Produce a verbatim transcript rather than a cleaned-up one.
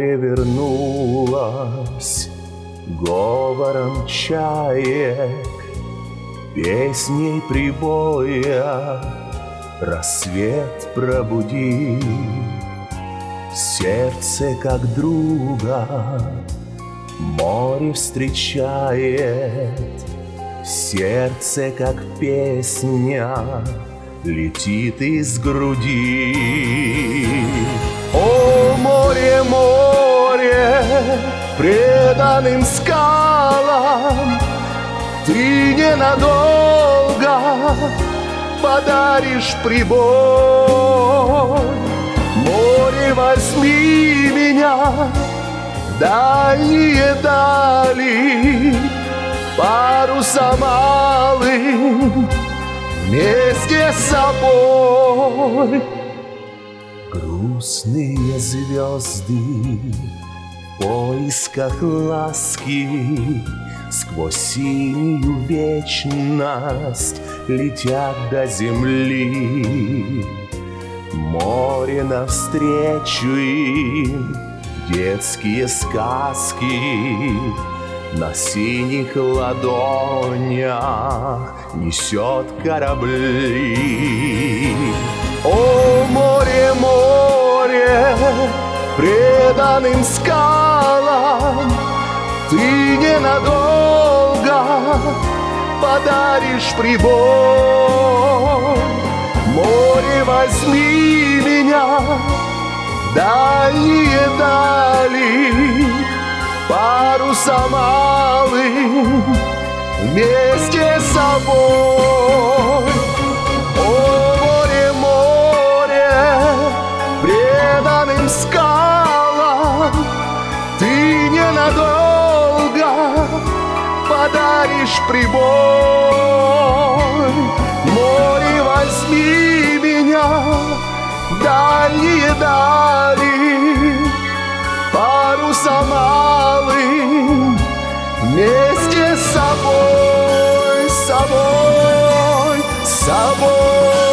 море вернулось говором чаек, песней прибоя рассвет пробуди. Сердце как друга море встречает, сердце как песня летит из груди. О, море, море, преданным скалам ты ненадолго подаришь прибой. Море, возьми меня в дальние дали, паруса малым вместе с собой. Грустные звезды в поисках ласки сквозь синюю вечность летят до земли. Море навстречу им детские сказки на синих ладонях несет корабли. О, море, море, преданным скалам ты ненадолго подаришь прибой. Море, возьми меня в дальние дали, паруса малым вместе с собой. О, море, море, преданным скалам ты ненадолго подаришь прибой. Море, возьми меня в дальние дали, паруса малым вместе с собой, с собой, с собой.